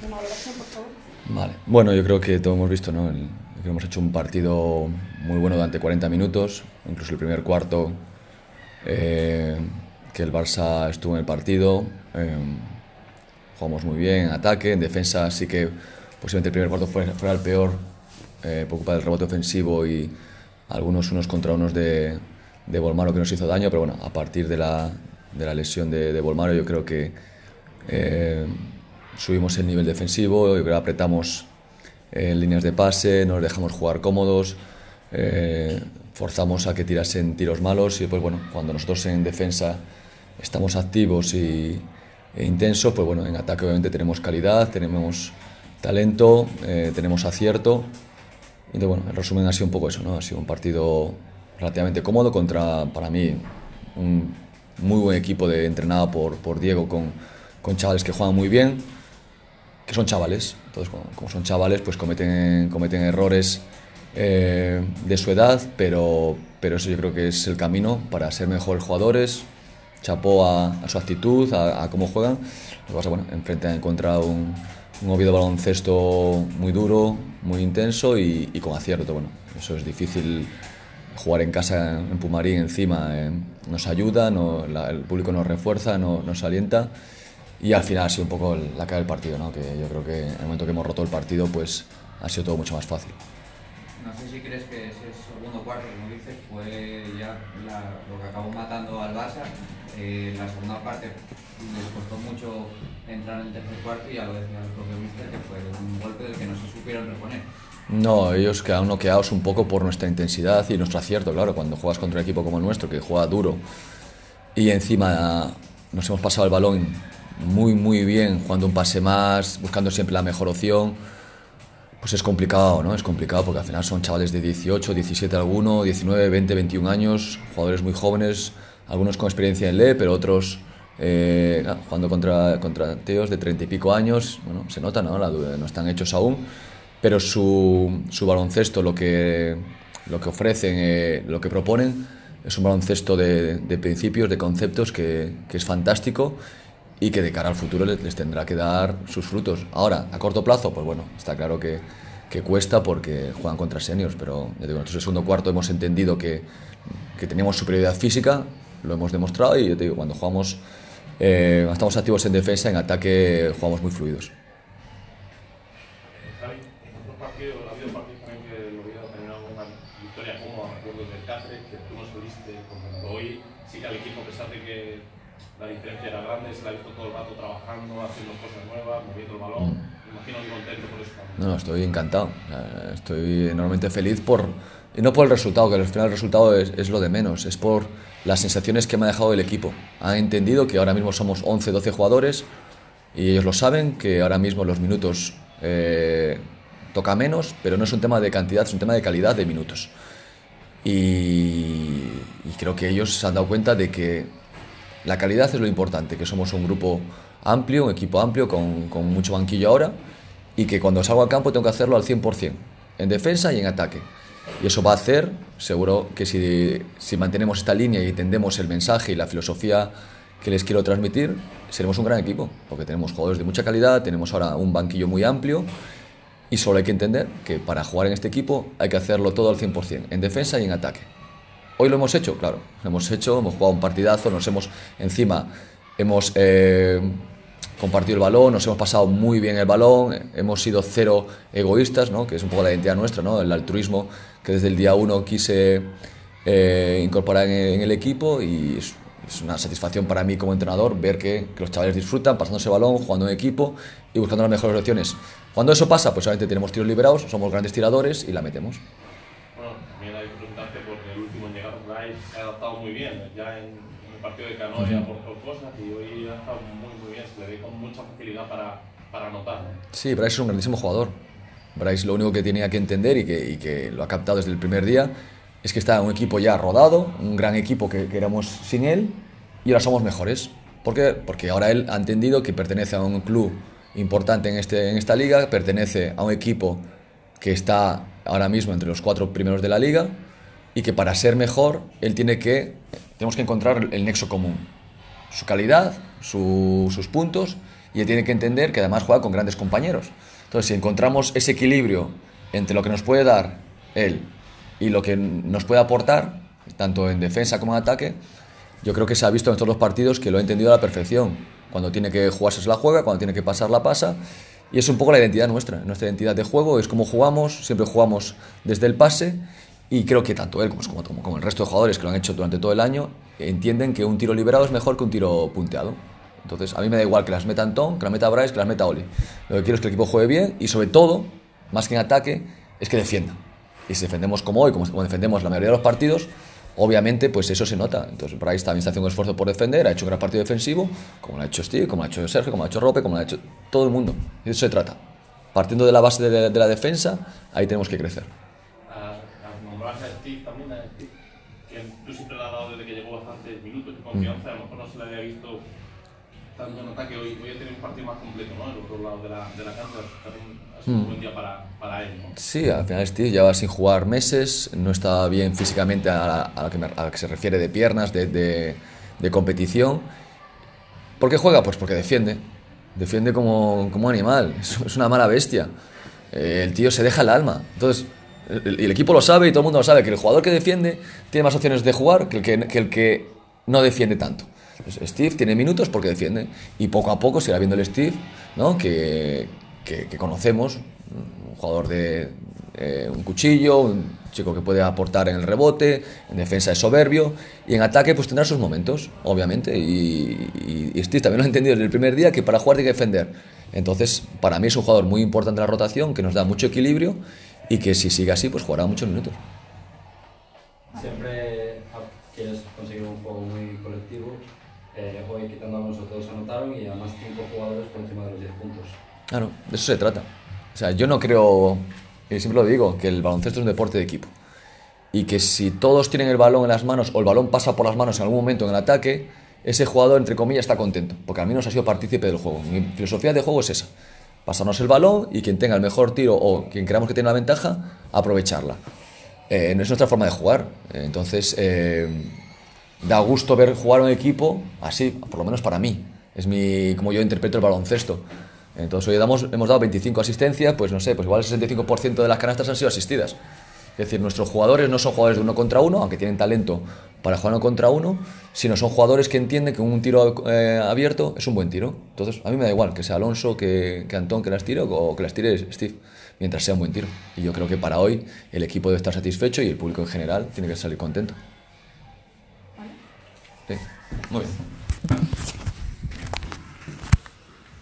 una valoración, por favor. Vale. Bueno, yo creo que todo hemos visto, ¿no? Que hemos hecho un partido muy bueno durante 40 minutos, incluso el primer cuarto, que el Barça estuvo en el partido, jugamos muy bien en ataque, en defensa sí que posiblemente el primer cuarto fuera el peor, por culpa del rebote ofensivo y algunos unos contra unos de Bolmaro que nos hizo daño, pero bueno, a partir de la lesión de Bolmaro yo creo que subimos el nivel defensivo, yo creo que apretamos en líneas de pase, nos dejamos jugar cómodos, forzamos a que tirasen tiros malos y pues bueno, cuando nosotros en defensa estamos activos e intensos, pues bueno, en ataque obviamente tenemos calidad, tenemos talento, tenemos acierto. Entonces bueno, el resumen ha sido un poco eso, ¿no? Ha sido un partido relativamente cómodo contra, para mí, un muy buen equipo entrenado por Diego con chavales que juegan muy bien, que son chavales. Entonces, como son chavales, pues cometen errores de su edad, pero eso yo creo que es el camino para ser mejores jugadores. Chapó a su actitud, a cómo juegan. Lo que pasa, bueno, enfrente han encontrado un Oviedo baloncesto muy duro, muy intenso y con acierto. Bueno, eso es difícil. Jugar en casa en Pumarín encima nos ayuda, el público nos refuerza, nos alienta y al final ha sido un poco la cara del partido, ¿no? Que yo creo que en el momento que hemos roto el partido pues ha sido todo mucho más fácil. No sé si crees que ese segundo cuarto, como dices, fue ya lo que acabó matando al Barça. La segunda parte les costó mucho entrar en el tercer cuarto y ya lo decía el propio míster que fue un golpe del que no se supieron reponer. No, ellos quedaron noqueados un poco por nuestra intensidad y nuestro acierto, claro, cuando juegas contra un equipo como el nuestro, que juega duro y encima nos hemos pasado el balón muy bien, jugando un pase más, buscando siempre la mejor opción, pues es complicado, ¿no? Es complicado porque al final son chavales de 18, 17 alguno, 19, 20, 21 años, jugadores muy jóvenes, algunos con experiencia en LE, pero otros jugando contra tíos de 30 y pico años, bueno, se nota, ¿no? No están hechos aún, pero su baloncesto, lo que ofrecen, lo que proponen, es un baloncesto de principios, de conceptos que es fantástico y que de cara al futuro les tendrá que dar sus frutos. Ahora, a corto plazo, pues bueno, está claro que cuesta porque juegan contra seniors, pero ya digo, nosotros en el segundo cuarto hemos entendido que teníamos superioridad física, lo hemos demostrado y yo te digo, cuando jugamos, estamos activos en defensa, en ataque jugamos muy fluidos. Javi, en otros partidos, ha habido partidos también que el Oviedo ha terminado con una victoria cómoda, recuerdo del Cáceres, que tú no saliste, porque hoy sí que al equipo, a pesar de que la diferencia era grande, se la ha visto todo el rato trabajando, haciendo cosas nuevas, moviendo el balón. Me imagino que contento por eso también. No, estoy encantado. Estoy enormemente feliz y no por el resultado, que al final el resultado es lo de menos, es por las sensaciones que me ha dejado el equipo. Han entendido que ahora mismo somos 11, 12 jugadores y ellos lo saben, que ahora mismo los minutos toca menos, pero no es un tema de cantidad, es un tema de calidad de minutos. Y creo que ellos se han dado cuenta de que la calidad es lo importante, que somos un grupo amplio, un equipo amplio con mucho banquillo ahora y que cuando salgo al campo tengo que hacerlo al 100%, en defensa y en ataque. Y eso va a hacer, seguro que si mantenemos esta línea y entendemos el mensaje y la filosofía que les quiero transmitir, seremos un gran equipo, porque tenemos jugadores de mucha calidad, tenemos ahora un banquillo muy amplio y solo hay que entender que para jugar en este equipo hay que hacerlo todo al 100%, en defensa y en ataque. Hoy lo hemos hecho, claro, hemos jugado un partidazo, hemos compartido el balón, nos hemos pasado muy bien el balón, hemos sido cero egoístas, ¿no? Que es un poco la identidad nuestra, ¿no? El altruismo que desde el día 1 quise incorporar en el equipo y es una satisfacción para mí como entrenador ver que los chavales disfrutan pasándose el balón, jugando en equipo y buscando las mejores opciones. Cuando eso pasa, pues solamente tenemos tiros liberados, somos grandes tiradores y la metemos. Bueno, también hay que preguntarte porque el último en llegar se ha adaptado muy bien, ya en el partido de Canoia por cosas y hoy ha estado muy bien, se le ve con mucha facilidad para anotar, ¿no? Sí, Bryce es un grandísimo jugador. Bryce lo único que tenía que entender y que lo ha captado desde el primer día es que está en un equipo ya rodado, un gran equipo que éramos sin él y ahora somos mejores. ¿Por qué? Porque ahora él ha entendido que pertenece a un club importante en esta liga, pertenece a un equipo que está ahora mismo entre los 4 primeros de la liga y que para ser mejor tenemos que encontrar el nexo común, su calidad, sus puntos y él tiene que entender que además juega con grandes compañeros. Entonces, si encontramos ese equilibrio entre lo que nos puede dar él y lo que nos puede aportar, tanto en defensa como en ataque, yo creo que se ha visto en todos los partidos que lo ha entendido a la perfección. Cuando tiene que jugarse se la juega, cuando tiene que pasar la pasa, y es un poco la identidad nuestra identidad de juego, es como jugamos, siempre jugamos desde el pase, y creo que tanto él como el resto de jugadores que lo han hecho durante todo el año entienden que un tiro liberado es mejor que un tiro punteado. Entonces, a mí me da igual que las meta Antón, que las meta Bryce, que las meta Oli. Lo que quiero es que el equipo juegue bien y, sobre todo, más que en ataque, es que defienda. Y si defendemos como hoy, como defendemos la mayoría de los partidos, obviamente, pues eso se nota. Entonces, Bryce también está haciendo un esfuerzo por defender, ha hecho un gran partido defensivo, como lo ha hecho Steve, como lo ha hecho Sergio, como lo ha hecho Rope, como lo ha hecho todo el mundo. Y de eso se trata. Partiendo de la base de la defensa, ahí tenemos que crecer. Nombrarse a Steve también, a Steve, que tú siempre le has dado desde que llegó bastantes minutos de confianza, a lo mejor no se le había visto tanto en ataque. Hoy ha tenido un partido más completo, ¿no? En los dos lados de la cancha, también ha sido un buen día para él, ¿no? Sí, al final Steve lleva sin jugar meses, no está bien físicamente a lo que se refiere de piernas, de competición. ¿Por qué juega? Pues porque defiende como animal, es una mala bestia. El tío se deja el alma. Entonces, el equipo lo sabe y todo el mundo lo sabe, que el jugador que defiende tiene más opciones de jugar que el que no defiende tanto. Entonces, Steve tiene minutos porque defiende, y poco a poco se irá viendo el Steve, ¿no? que conocemos, un jugador de un cuchillo, un chico que puede aportar en el rebote, en defensa es soberbio, y en ataque pues tendrá sus momentos, obviamente, y Steve también lo ha entendido desde el primer día, que para jugar tiene que defender. Entonces, para mí es un jugador muy importante en la rotación, que nos da mucho equilibrio, y que si sigue así, pues jugará muchos minutos. Siempre quieres conseguir un juego muy colectivo. Hoy, quitando a Alonso, todos anotaron, y además 5 jugadores por encima de los 10 puntos. Claro, de eso se trata. O sea, yo no creo, y siempre lo digo, que el baloncesto es un deporte de equipo. Y que si todos tienen el balón en las manos, o el balón pasa por las manos en algún momento en el ataque, ese jugador, entre comillas, está contento, porque al menos ha sido partícipe del juego. Mi filosofía de juego es esa: pasarnos el balón, y quien tenga el mejor tiro o quien creamos que tiene la ventaja, aprovecharla. No es nuestra forma de jugar. Entonces, da gusto ver jugar a un equipo así, por lo menos para mí. Es como yo interpreto el baloncesto. Entonces, hoy hemos dado 25 asistencias, pues no sé, pues igual el 65% de las canastas han sido asistidas. Es decir, nuestros jugadores no son jugadores de 1 contra 1, aunque tienen talento para jugar 1 contra 1, sino son jugadores que entienden que un tiro abierto es un buen tiro. Entonces, a mí me da igual que sea Alonso, que Antón que las tire, o que las tire Steve, mientras sea un buen tiro. Y yo creo que para hoy el equipo debe estar satisfecho, y el público en general tiene que salir contento. Sí, muy bien.